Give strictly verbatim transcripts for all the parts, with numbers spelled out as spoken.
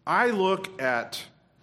I look at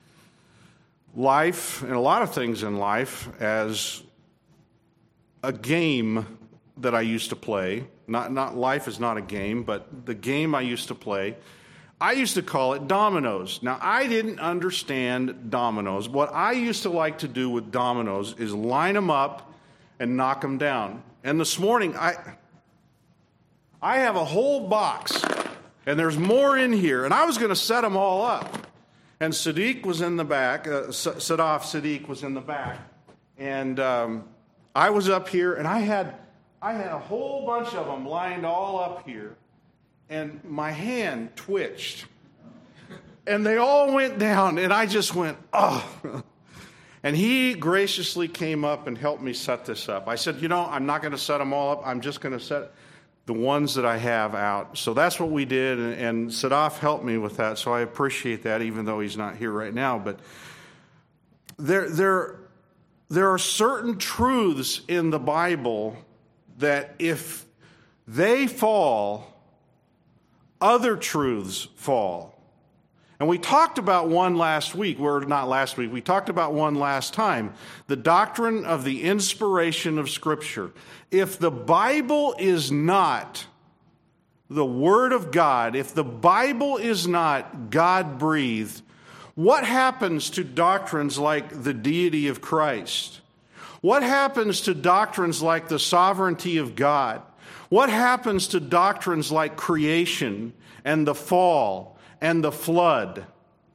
life and a lot of things in life as a game that I used to play. Not, not life is not a game, but the game I used to play. I used to call it dominoes. Now, I didn't understand dominoes. What I used to like to do with dominoes is line them up and knock them down. And this morning, I I have a whole box, and there's more in here, and I was going to set them all up. And Sadiq was in the back, uh, Sadaf Sadiq was in the back, and um, I was up here, and I had I had a whole bunch of them lined all up here, and my hand twitched, and they all went down, and I just went, oh. And he graciously came up and helped me set this up. I said, you know, I'm not going to set them all up. I'm just going to set the ones that I have out. So that's what we did, and, and Sadaf helped me with that, so I appreciate that, even though he's not here right now. But there, there, there are certain truths in the Bible that if they fall, other truths fall. And we talked about one last week, or not last week, we talked about one last time, the doctrine of the inspiration of Scripture. If the Bible is not the Word of God, if the Bible is not God-breathed, what happens to doctrines like the deity of Christ? What happens to doctrines like the sovereignty of God? What happens to doctrines like creation and the fall and the flood?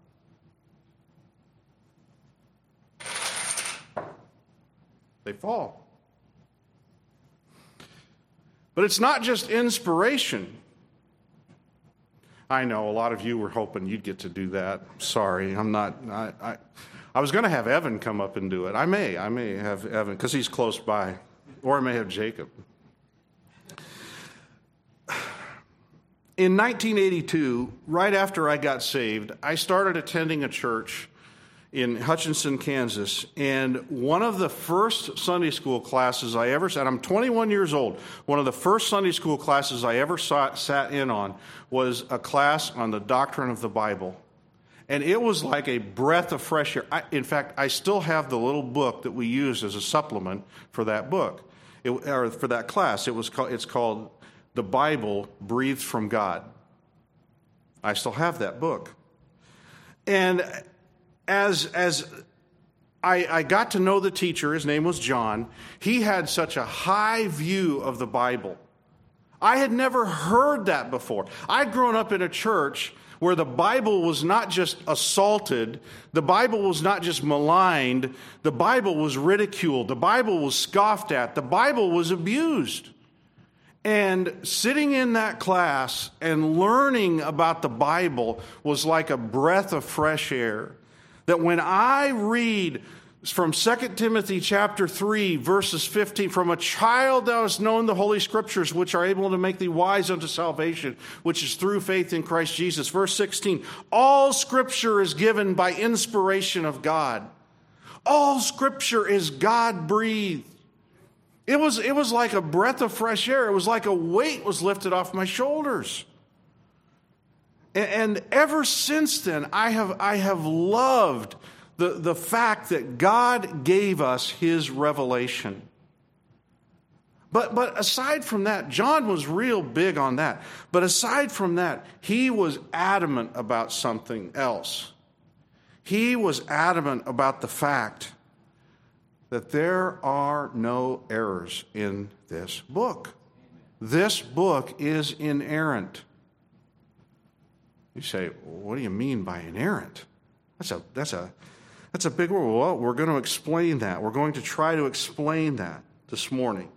They fall. But it's not just inspiration. I know a lot of you were hoping you'd get to do that. Sorry, I'm not. I, I, I was going to have Evan come up and do it. I may. I may have Evan because he's close by. Or I may have Jacob. In nineteen eighty-two, right after I got saved, I started attending a church in Hutchinson, Kansas, and one of the first Sunday school classes I ever sat, I'm twenty-one years old, one of the first Sunday school classes I ever saw, sat in on was a class on the doctrine of the Bible. And it was like a breath of fresh air. I, in fact, I still have the little book that we used as a supplement for that book, it, or for that class. It was called, it's called The Bible Breathed from God. I still have that book. And as as I, I got to know the teacher, his name was John, he had such a high view of the Bible. I had never heard that before. I'd grown up in a church where the Bible was not just assaulted, the Bible was not just maligned, the Bible was ridiculed, the Bible was scoffed at, the Bible was abused. And sitting in that class and learning about the Bible was like a breath of fresh air. That when I read from Second Timothy chapter three, verses fifteen, from a child thou hast known the Holy Scriptures, which are able to make thee wise unto salvation, which is through faith in Christ Jesus. Verse sixteen, all Scripture is given by inspiration of God. All Scripture is God-breathed. It was, it was like a breath of fresh air. It was like a weight was lifted off my shoulders. And, and ever since then, I have, I have loved the, the fact that God gave us His revelation. But, but aside from that, John was real big on that. But aside from that, he was adamant about something else. He was adamant about the fact that there are no errors in this book. This book is inerrant. You say, what do you mean by inerrant? That's a that's a that's a big word. Well, we're going to explain that. We're going to try to explain that this morning.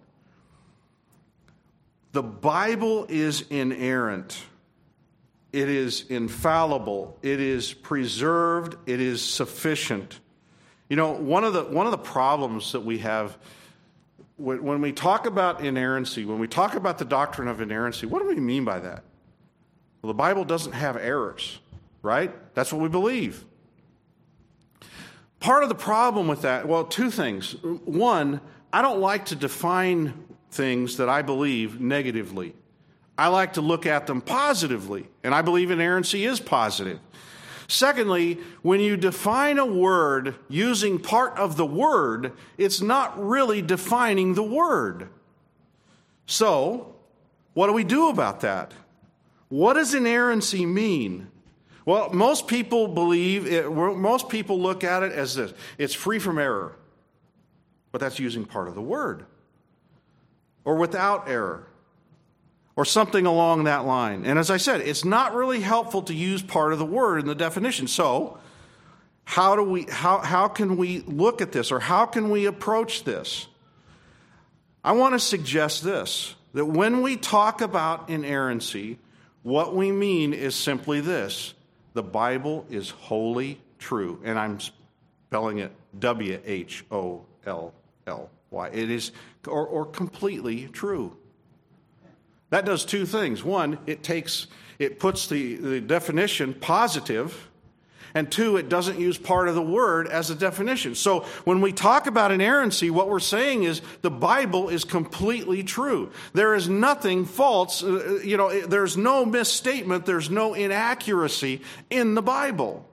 The Bible is inerrant. It is infallible. It is preserved. It is sufficient. You know, one of the one of the problems that we have when, when we talk about inerrancy, when we talk about the doctrine of inerrancy, what do we mean by that? Well, the Bible doesn't have errors, right? That's what we believe. Part of the problem with that, well, two things. One, I don't like to define things that I believe negatively. I like to look at them positively, and I believe inerrancy is positive. Secondly, when you define a word using part of the word, it's not really defining the word. So, what do we do about that? What does inerrancy mean? Well, most people believe, it, most people look at it as this. It's free from error. But that's using part of the word. Or without error. Or something along that line. And as I said, it's not really helpful to use part of the word in the definition. So, how do we how how can we look at this, or how can we approach this? I want to suggest this, that when we talk about inerrancy, what we mean is simply this: the Bible is wholly true. And I'm spelling it W H O L L Y. It is or, or completely true. That does two things. One, it takes, it puts the, the definition positive, and two, it doesn't use part of the word as a definition. So when we talk about inerrancy, what we're saying is the Bible is completely true. There is nothing false, uh, you know, there's no misstatement, there's no inaccuracy in the Bible.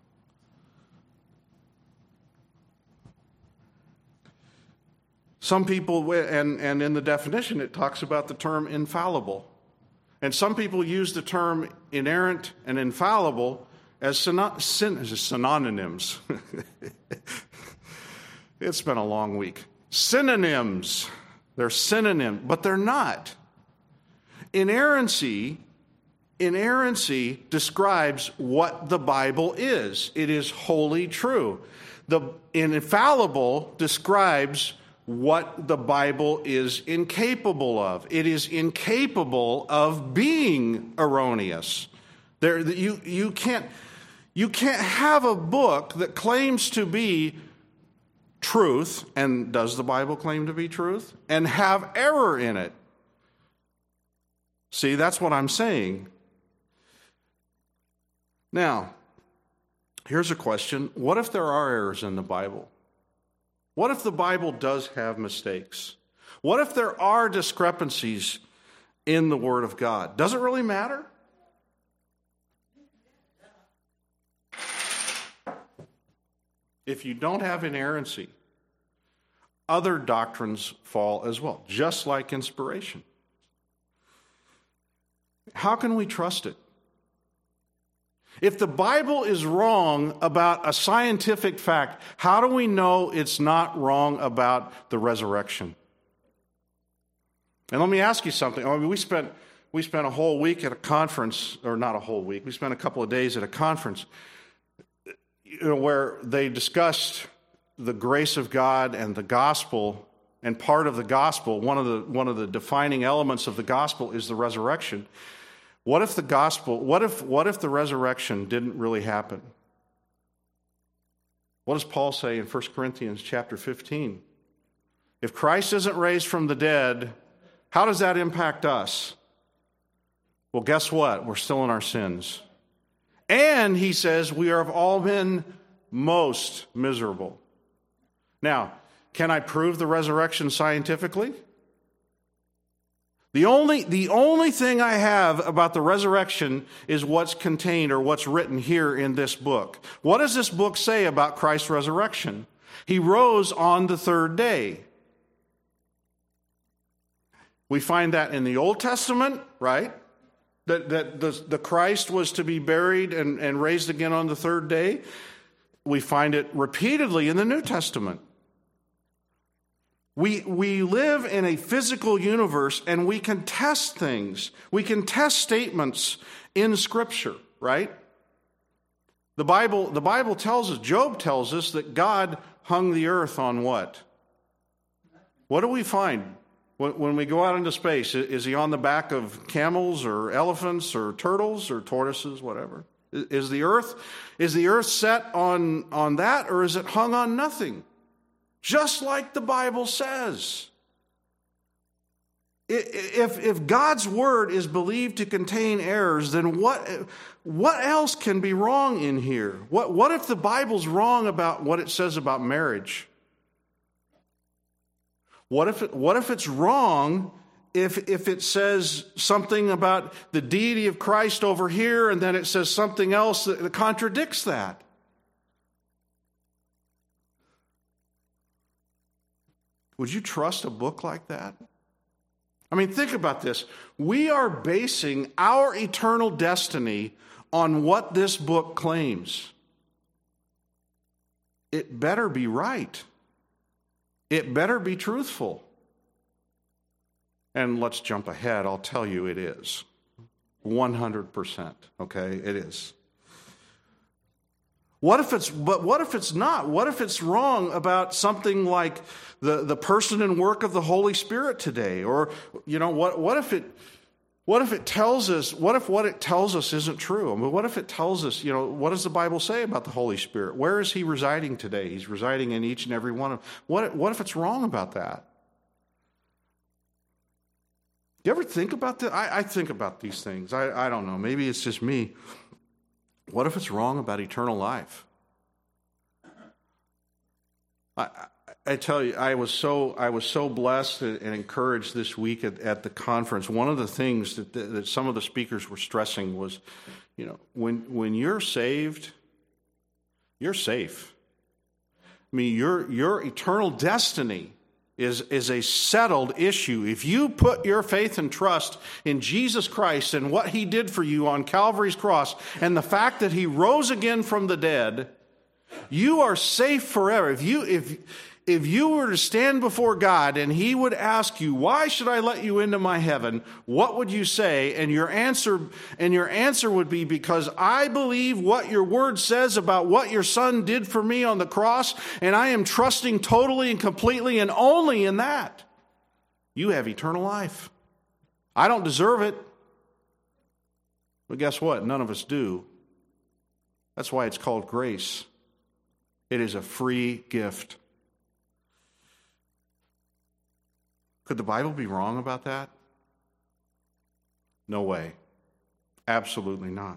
Some people, and, and in the definition, it talks about the term infallible. And some people use the term inerrant and infallible as synonyms. It's been a long week. Synonyms. They're synonyms, but they're not. Inerrancy, inerrancy describes what the Bible is. It is wholly true. The infallible describes what the Bible is incapable of. It is incapable of being erroneous. There, you, you can't, you can't have a book that claims to be truth, and does the Bible claim to be truth, and have error in it. See, that's what I'm saying. Now, here's a question. What if there are errors in the Bible? What if the Bible does have mistakes? What if there are discrepancies in the Word of God? Does it really matter? If you don't have inerrancy, other doctrines fall as well, just like inspiration. How can we trust it? If the Bible is wrong about a scientific fact, how do we know it's not wrong about the resurrection? And let me ask you something. I mean, we spent we spent a whole week at a conference, or not a whole week. We spent a couple of days at a conference, you know, where they discussed the grace of God and the gospel. And part of the gospel, one of the one of the defining elements of the gospel is the resurrection. What if the gospel, what if, what if the resurrection didn't really happen? What does Paul say in First Corinthians chapter fifteen? If Christ isn't raised from the dead, how does that impact us? Well, guess what? We're still in our sins. And he says, we are of all men most miserable. Now, can I prove the resurrection scientifically? The only, the only thing I have about the resurrection is what's contained or what's written here in this book. What does this book say about Christ's resurrection? He rose on the third day. We find that in the Old Testament, right? That, that the, the Christ was to be buried and, and raised again on the third day. We find it repeatedly in the New Testament. We, we live in a physical universe, and we can test things. We can test statements in Scripture, right? The Bible, the Bible tells us, Job tells us that God hung the earth on what? What do we find when, when we go out into space? Is he on the back of camels or elephants or turtles or tortoises, whatever? Is the earth, is the earth set on, on that, or is it hung on nothing? Just like the Bible says. If, if God's word is believed to contain errors, then what, what else can be wrong in here? What, what if the Bible's wrong about what it says about marriage? What if, it, what if it's wrong if, if it says something about the deity of Christ over here and then it says something else that, that contradicts that? Would you trust a book like that? I mean, think about this. We are basing our eternal destiny on what this book claims. It better be right. It better be truthful. And let's jump ahead. I'll tell you it is. one hundred percent. Okay, it is. What if it's, but what if it's not? What if it's wrong about something like the, the person and work of the Holy Spirit today? Or, you know, what, what if it, what if it tells us, what if what it tells us isn't true? I mean, what if it tells us, you know, what does the Bible say about the Holy Spirit? Where is he residing today? He's residing in each and every one of, what, what if it's wrong about that? Do you ever think about that? I, I think about these things. I, I don't know. Maybe it's just me. What if it's wrong about eternal life? I, I tell you, I was so I was so blessed and encouraged this week at, at the conference. One of the things that, that some of the speakers were stressing was, you know, when when you're saved, you're safe. I mean, your your eternal destiny is, is a settled issue. If you put your faith and trust in Jesus Christ and what he did for you on Calvary's cross and the fact that he rose again from the dead, you are safe forever. If you, if, if you were to stand before God and he would ask you, why should I let you into my heaven? What would you say? And your answer, and your answer would be, because I believe what your word says about what your son did for me on the cross, and I am trusting totally and completely and only in that. You have eternal life. I don't deserve it. But guess what? None of us do. That's why it's called grace. It is a free gift. Could the Bible be wrong about that? No way. Absolutely not.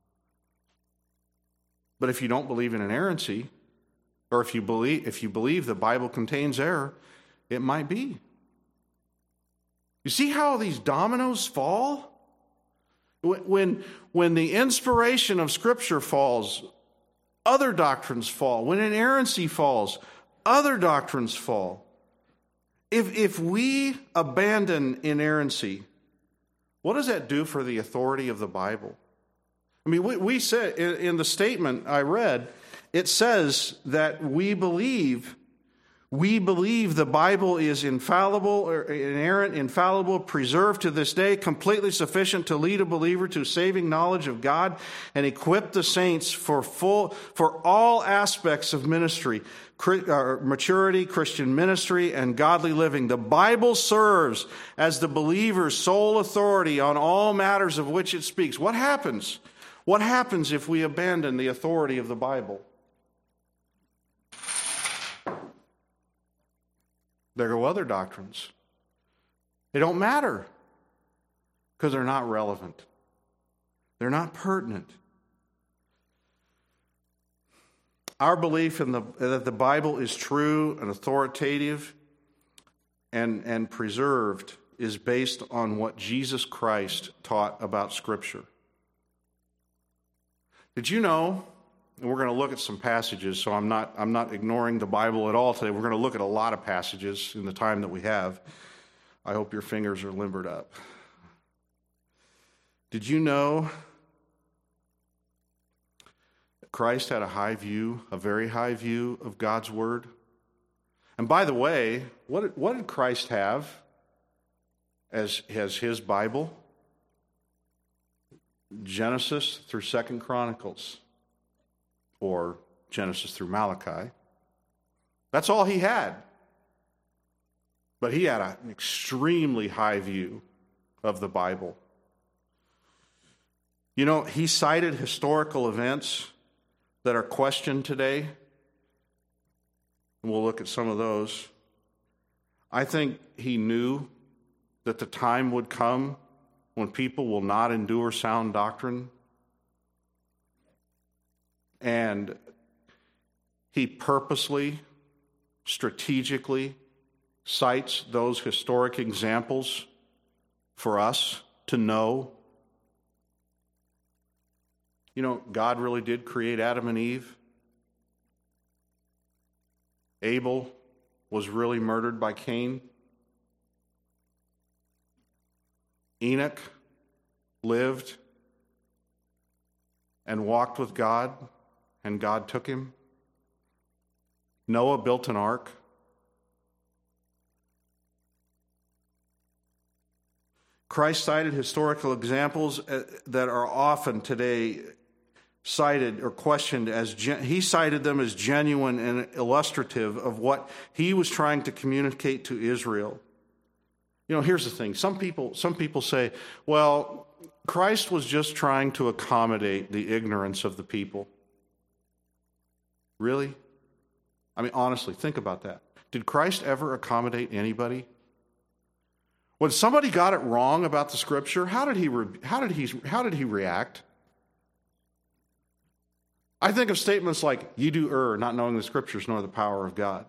But if you don't believe in inerrancy, or if you believe if you believe the Bible contains error, it might be. You see how these dominoes fall? When, when the inspiration of Scripture falls, other doctrines fall. When inerrancy falls, other doctrines fall. If if we abandon inerrancy, what does that do for the authority of the Bible? I mean, we, we said in, in the statement I read, it says that we believe, we believe the Bible is infallible, or inerrant, infallible, preserved to this day, completely sufficient to lead a believer to saving knowledge of God and equip the saints for full, for all aspects of ministry. Maturity, Christian ministry, and godly living. The Bible serves as the believer's sole authority on all matters of which it speaks. What happens? What happens if we abandon the authority of the Bible? There go other doctrines. They don't matter because they're not relevant. They're not pertinent. Our belief in the, that the Bible is true and authoritative and, and preserved is based on what Jesus Christ taught about Scripture. Did you know, and we're going to look at some passages, so I'm not, I'm not ignoring the Bible at all today. We're going to look at a lot of passages in the time that we have. I hope your fingers are limbered up. Did you know Christ had a high view, a very high view of God's Word? And by the way, what did, what did Christ have as, as his Bible? Genesis through Second Chronicles, or Genesis through Malachi. That's all he had. But he had an extremely high view of the Bible. You know, he cited historical events that are questioned today, and we'll look at some of those. I think he knew that the time would come when people will not endure sound doctrine, and he purposely, strategically cites those historic examples for us to know. You know, God really did create Adam and Eve. Abel was really murdered by Cain. Enoch lived and walked with God, and God took him. Noah built an ark. Christ cited historical examples that are often today cited or questioned as, he cited them as genuine and illustrative of what he was trying to communicate to Israel. You know, here's the thing. Some people, some people say, well, Christ was just trying to accommodate the ignorance of the people. Really? I mean, honestly, think about that. Did Christ ever accommodate anybody? When somebody got it wrong about the Scripture, how did he re- how did he how did he react? I think of statements like, "You do err, not knowing the Scriptures nor the power of God,"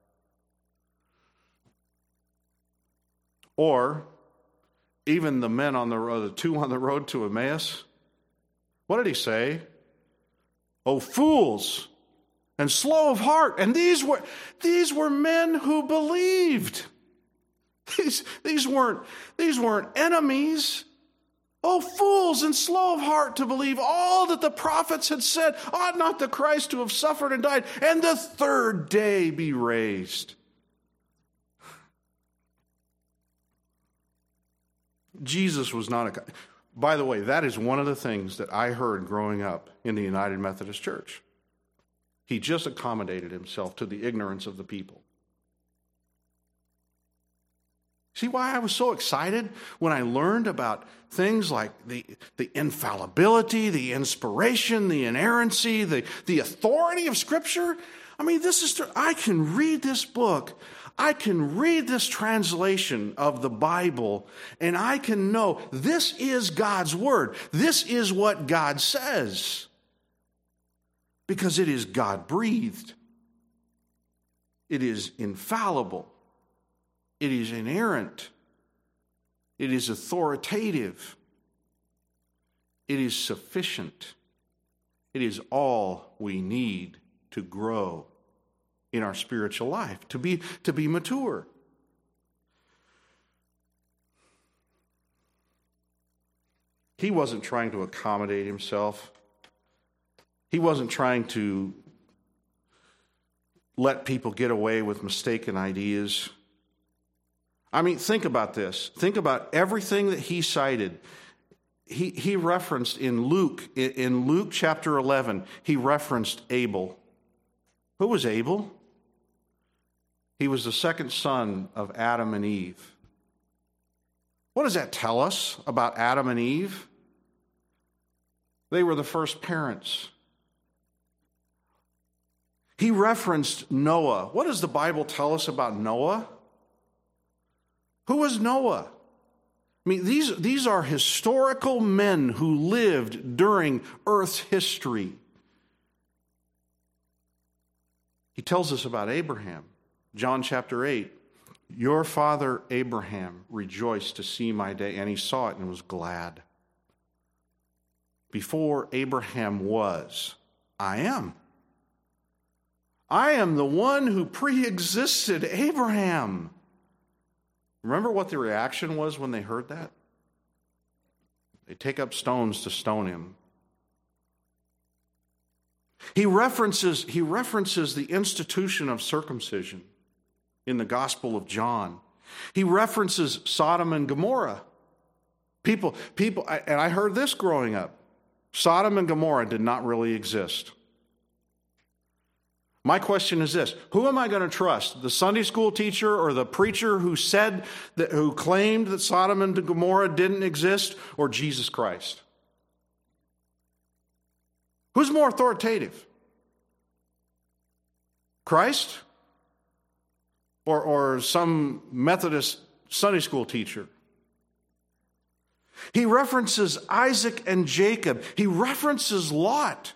or even the men on the road, the two on the road to Emmaus. What did he say? "Oh, fools and slow of heart!" And these were these were men who believed. These, these weren't, these weren't enemies. Oh, fools and slow of heart to believe all that the prophets had said. Ought not the Christ to have suffered and died, and the third day be raised? Jesus was not a... By the way, that is one of the things that I heard growing up in the United Methodist Church. He just accommodated himself to the ignorance of the people. See why I was so excited when I learned about things like the, the infallibility, the inspiration, the inerrancy, the, the authority of Scripture? I mean, this is, I can read this book, I can read this translation of the Bible, and I can know this is God's Word. This is what God says. Because it is God-breathed. It is infallible. It is inerrant. It is authoritative. It is sufficient. It is all we need to grow in our spiritual life, to be, to be mature. He wasn't trying to accommodate himself. He wasn't trying to let people get away with mistaken ideas. I mean, think about this. Think about everything that he cited. He, he referenced in Luke, in Luke chapter eleven, he referenced Abel. Who was Abel? He was the second son of Adam and Eve. What does that tell us about Adam and Eve? They were the first parents. He referenced Noah. What does the Bible tell us about Noah? Who was Noah? I mean, these, these are historical men who lived during Earth's history. He tells us about Abraham. John chapter eight. Your father Abraham rejoiced to see my day, and he saw it and was glad. Before Abraham was, I am. I am the one who pre-existed Abraham. Remember what the reaction was when they heard that? They take up stones to stone him. He references, he references the institution of circumcision in the Gospel of John. He references Sodom and Gomorrah. People, people, and I heard this growing up. Sodom and Gomorrah did not really exist. My question is this: who am I going to trust? The Sunday school teacher or the preacher who said that, who claimed that Sodom and Gomorrah didn't exist, or Jesus Christ? Who's more authoritative? Christ? Or, or some Methodist Sunday school teacher? He references Isaac and Jacob. He references Lot.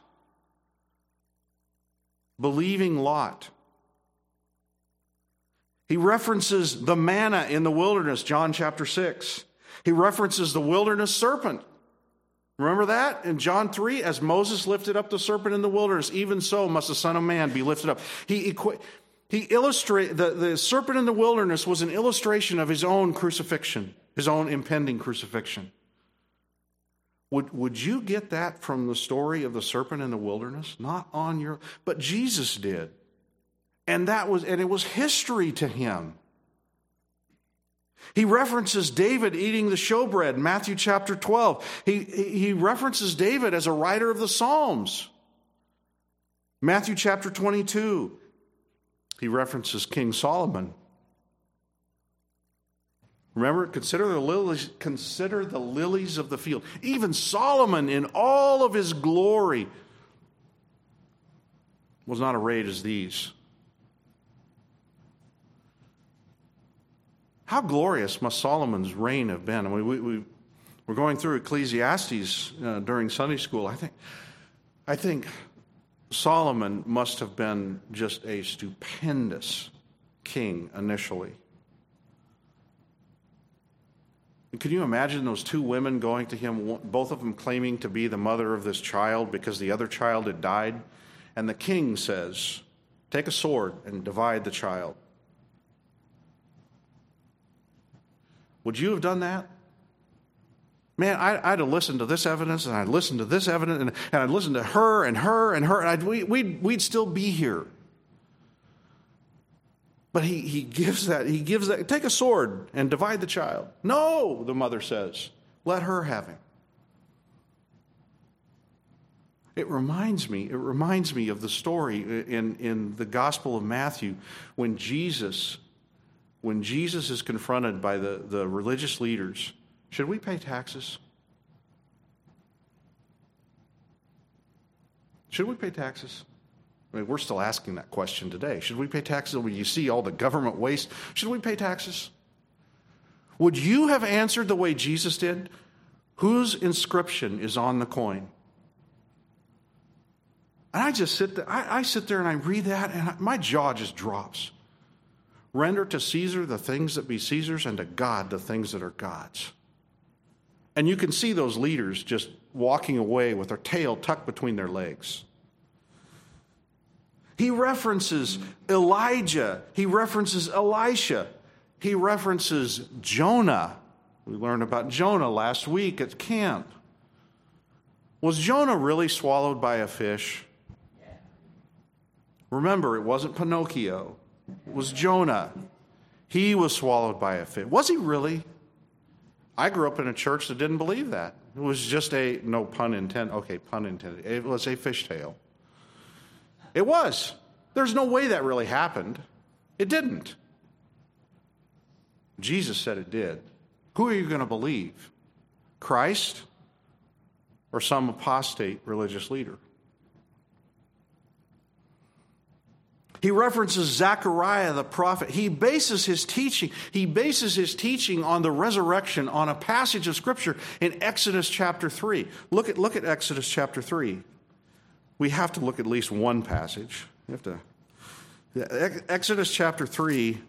Believing Lot. He references the manna in the wilderness, John chapter six. He references the wilderness serpent. Remember that? In John three, as Moses lifted up the serpent in the wilderness, even so must the Son of Man be lifted up. He equi- he illustrate the, the serpent in the wilderness was an illustration of his own crucifixion, his own impending crucifixion. Would, would you get that from the story of the serpent in the wilderness? Not on your, but Jesus did. And that was, and it was history to him. He references David eating the showbread in Matthew chapter twelve. He, he references David as a writer of the Psalms. Matthew chapter twenty-two. He references King Solomon. Remember, consider the lilies, consider the lilies of the field. Even Solomon in all of his glory was not arrayed as these. How glorious must Solomon's reign have been? I mean, we, we, we're going through Ecclesiastes uh, during Sunday school. I think, I think Solomon must have been just a stupendous king initially. Can you imagine those two women going to him, both of them claiming to be the mother of this child because the other child had died? And the king says, take a sword and divide the child. Would you have done that? Man, I, I'd have listened to this evidence, and I'd listen to this evidence, and, and I'd listen to her and her and her, and I'd, we, we'd, we'd still be here. But he, he gives that, he gives that, take a sword and divide the child. No, the mother says, let her have him. It reminds me, it reminds me of the story in, in the Gospel of Matthew when Jesus, when Jesus is confronted by the, the religious leaders. Should we pay taxes? Should we pay taxes? I mean, we're still asking that question today. Should we pay taxes? When you see all the government waste, should we pay taxes? Would you have answered the way Jesus did? Whose inscription is on the coin? And I just sit there, I, I sit there and I read that, and I, my jaw just drops. Render to Caesar the things that be Caesar's, and to God the things that are God's. And you can see those leaders just walking away with their tail tucked between their legs. He references Elijah. He references Elisha. He references Jonah. We learned about Jonah last week at camp. Was Jonah really swallowed by a fish? Remember, it wasn't Pinocchio. It was Jonah. He was swallowed by a fish. Was he really? I grew up in a church that didn't believe that. It was just a, no pun intended, okay, pun intended. It was a fishtail. It was. There's no way that really happened. It didn't. Jesus said it did. Who are you going to believe? Christ or some apostate religious leader? He references Zechariah the prophet. He bases his teaching, he bases his teaching on the resurrection on a passage of Scripture in Exodus chapter three. Look at, look at Exodus chapter three. We have to look at least one passage. We have to. Yeah, Exodus chapter three.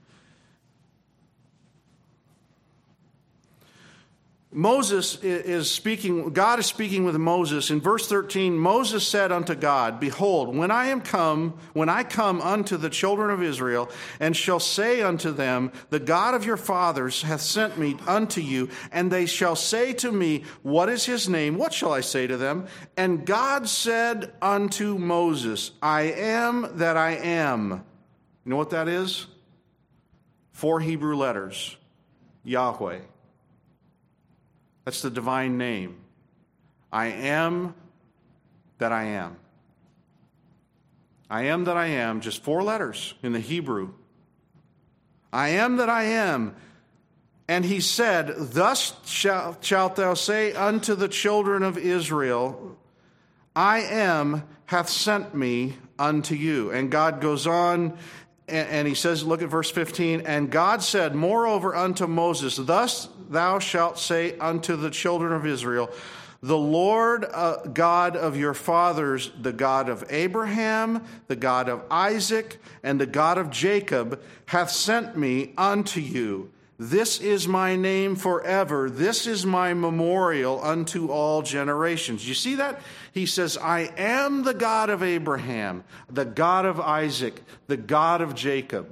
Moses is speaking, God is speaking with Moses. In verse thirteen, Moses said unto God, Behold, when I am come, when I come unto the children of Israel, and shall say unto them, The God of your fathers hath sent me unto you, and they shall say to me, What is his name? What shall I say to them? And God said unto Moses, I am that I am. You know what that is? Four Hebrew letters. Yahweh. That's the divine name. I am that I am. I am that I am, just four letters in the Hebrew. I am that I am. And he said, Thus shalt, shalt thou say unto the children of Israel, I am hath sent me unto you. And God goes on, and, and he says, look at verse fifteen, and God said, Moreover unto Moses, Thus thou shalt say unto the children of Israel, The Lord uh, God of your fathers, the God of Abraham, the God of Isaac, and the God of Jacob, hath sent me unto you. This is my name forever. This is my memorial unto all generations. You see that? He says, I am the God of Abraham, the God of Isaac, the God of Jacob.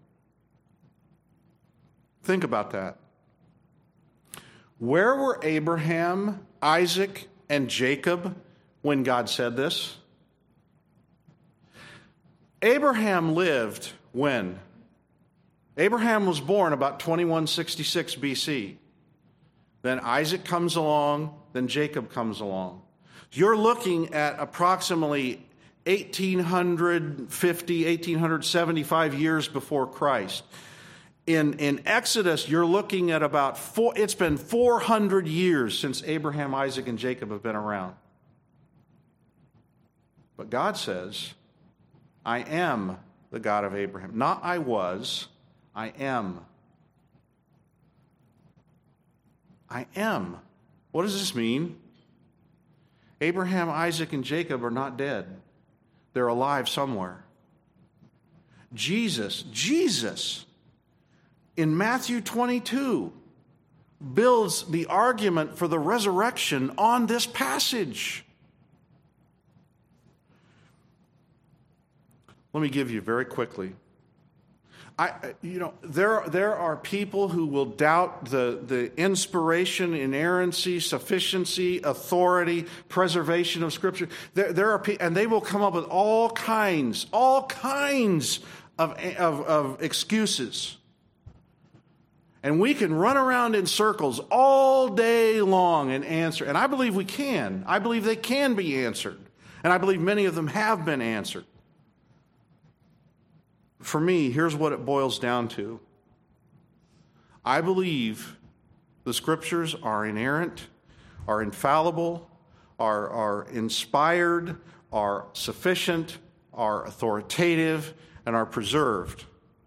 Think about that. Where were Abraham, Isaac, and Jacob when God said this? Abraham lived when? Abraham was born about twenty-one sixty-six B C. Then Isaac comes along, then Jacob comes along. You're looking at approximately eighteen fifty, eighteen seventy-five years before Christ. In, in Exodus, you're looking at about four, it's been four hundred years since Abraham, Isaac, and Jacob have been around. But God says, I am the God of Abraham. Not I was, I am. I am. What does this mean? Abraham, Isaac, and Jacob are not dead. They're alive somewhere. Jesus, Jesus, in Matthew twenty-two, builds the argument for the resurrection on this passage. Let me give you very quickly. I, you know, there, there are people who will doubt the, the inspiration, inerrancy, sufficiency, authority, preservation of Scripture. There, there are, and they will come up with all kinds, all kinds of, of, of excuses. And we can run around in circles all day long and answer. And I believe we can. I believe they can be answered. And I believe many of them have been answered. For me, here's what it boils down to. I believe the Scriptures are inerrant, are infallible, are, are inspired, are sufficient, are authoritative, and are preserved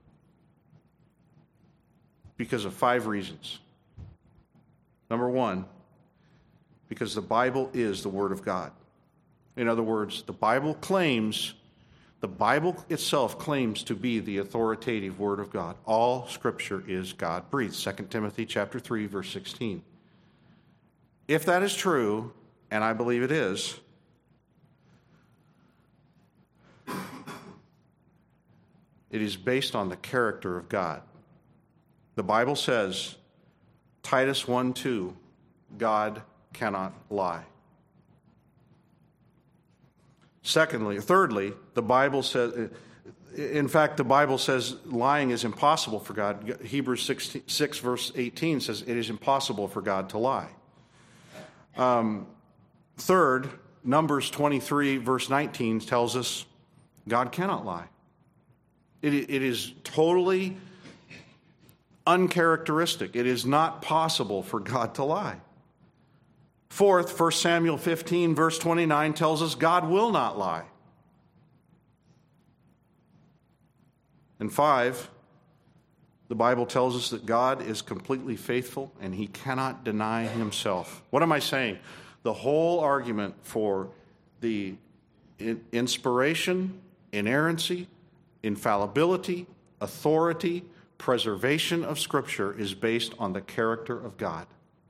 because of five reasons. Number one, because the Bible is the Word of God. In other words, the Bible claims The Bible itself claims to be the authoritative Word of God. All Scripture is God-breathed. Second Timothy chapter three, verse sixteen. If that is true, and I believe it is, it is based on the character of God. The Bible says, Titus one two, God cannot lie. Secondly, thirdly, the Bible says, in fact, the Bible says lying is impossible for God. Hebrews six, six verse eighteen says it is impossible for God to lie. Um, third, Numbers twenty-three, verse nineteen tells us God cannot lie. It, it is totally uncharacteristic. It is not possible for God to lie. Fourth, First Samuel fifteen, verse twenty-nine tells us God will not lie. And five, the Bible tells us that God is completely faithful and He cannot deny Himself. What am I saying? The whole argument for the inspiration, inerrancy, infallibility, authority, preservation of Scripture is based on the character of God.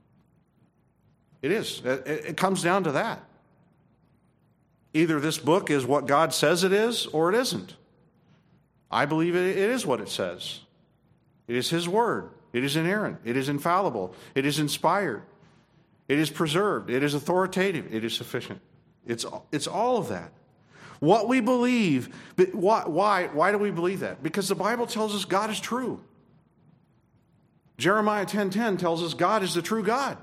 It is. It comes down to that. Either this book is what God says it is, or it isn't. I believe it is what it says. It is His Word. It is inerrant. It is infallible. It is inspired. It is preserved. It is authoritative. It is sufficient. It's, it's all of that. What we believe, but why, why, why do we believe that? Because the Bible tells us God is true. Jeremiah ten ten tells us God is the true God.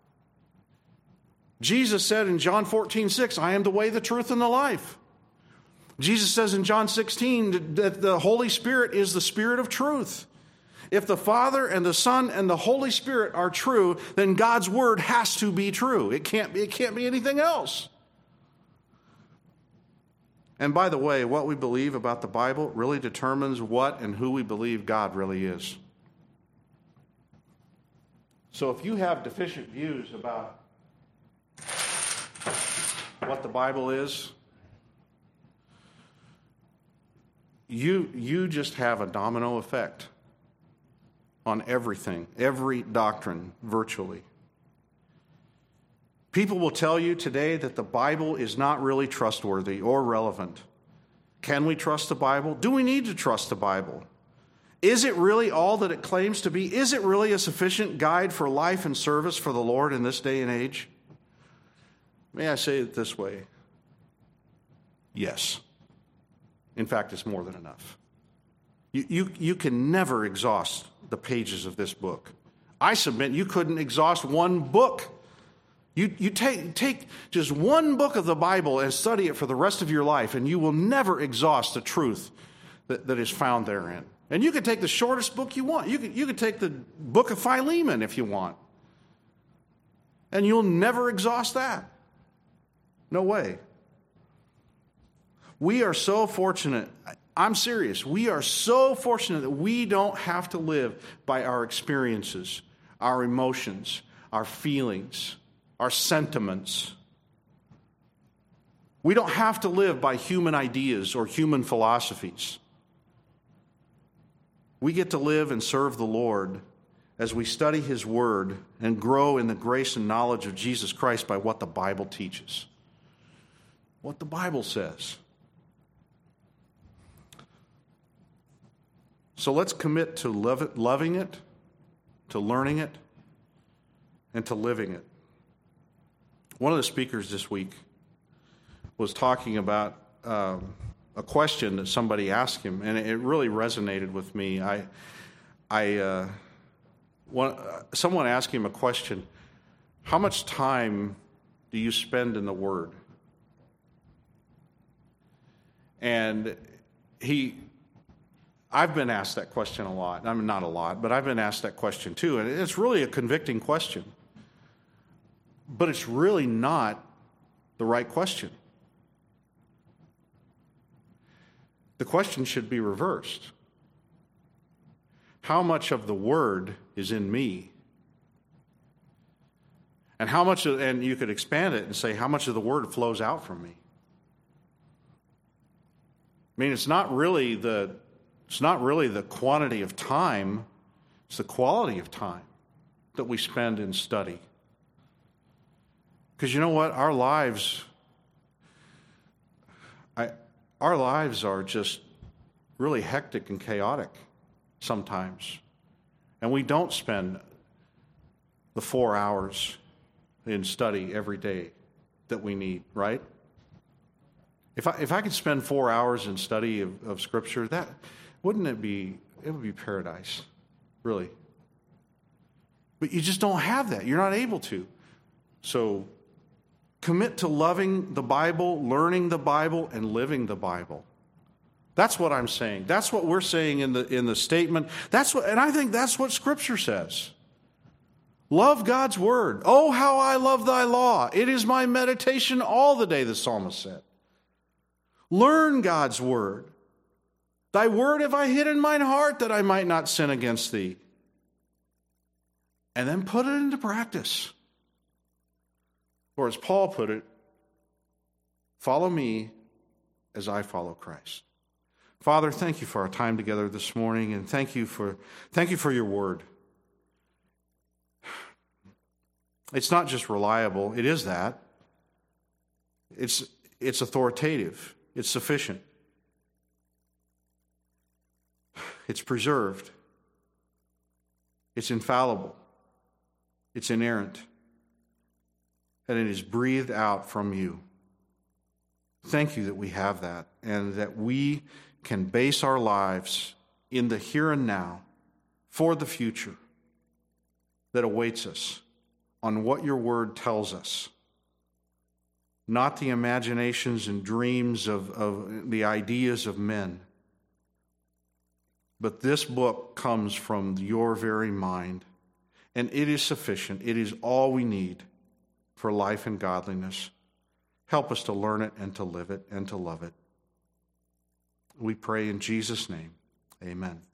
Jesus said in John fourteen six, I am the way, the truth, and the life. Jesus says in John sixteen that the Holy Spirit is the Spirit of truth. If the Father and the Son and the Holy Spirit are true, then God's Word has to be true. It can't be, it can't be anything else. And by the way, what we believe about the Bible really determines what and who we believe God really is. So if you have deficient views about what the Bible is, you, you just have a domino effect. on everything, every doctrine, virtually. People will tell you today that the Bible is not really trustworthy or relevant. Can we trust the Bible? Do we need to trust the Bible? Is it really all that it claims to be? Is it really a sufficient guide for life and service for the Lord in this day and age? May I say it this way? Yes. In fact, it's more than enough. You, you, you can never exhaust the pages of this book. I submit you couldn't exhaust one book. You, you take, take just one book of the Bible and study it for the rest of your life, and you will never exhaust the truth that, that is found therein. And you could take the shortest book you want. You could, you could take the book of Philemon if you want. And you'll never exhaust that. No way. We are so fortunate. I'm serious. We are so fortunate that we don't have to live by our experiences, our emotions, our feelings, our sentiments. We don't have to live by human ideas or human philosophies. We get to live and serve the Lord as we study His Word and grow in the grace and knowledge of Jesus Christ by what the Bible teaches. What the Bible says. So let's commit to love it, loving it, to learning it, and to living it. One of the speakers this week was talking about um, a question that somebody asked him, and it really resonated with me. I, I, uh, one, uh, someone asked him a question: how much time do you spend in the Word? And he, I've been asked that question a lot. I mean, not a lot, but I've been asked that question too, and it's really a convicting question. But it's really not the right question. The question should be reversed. How much of the Word is in me? And how much, of, and you could expand it and say, how much of the Word flows out from me? I mean, it's not really the, it's not really the quantity of time, it's the quality of time that we spend in study. Because you know what? Our lives, I, our lives are just really hectic and chaotic sometimes. And we don't spend the four hours in study every day that we need, right? If I, if I could spend four hours in study of, of Scripture, that wouldn't it be, it would be paradise, really. But you just don't have that. You're not able to. So commit to loving the Bible, learning the Bible, and living the Bible. That's what I'm saying. That's what we're saying in the in the statement. That's what, and I think that's what Scripture says. Love God's Word. Oh, how I love thy law. It is my meditation all the day, the psalmist said. Learn God's Word. Thy word have I hid in mine heart that I might not sin against thee. And then put it into practice. Or as Paul put it, follow me as I follow Christ. Father, thank you for our time together this morning, and thank you for thank you for your word. It's not just reliable, it is that. It's it's authoritative, it's sufficient. It's preserved. It's infallible. It's inerrant. And it is breathed out from you. Thank you that we have that, and that we can base our lives in the here and now for the future that awaits us on what your word tells us. Not the imaginations and dreams of, of the ideas of men. But this book comes from your very mind, and it is sufficient. It is all we need for life and godliness. Help us to learn it and to live it and to love it. We pray in Jesus' name. Amen.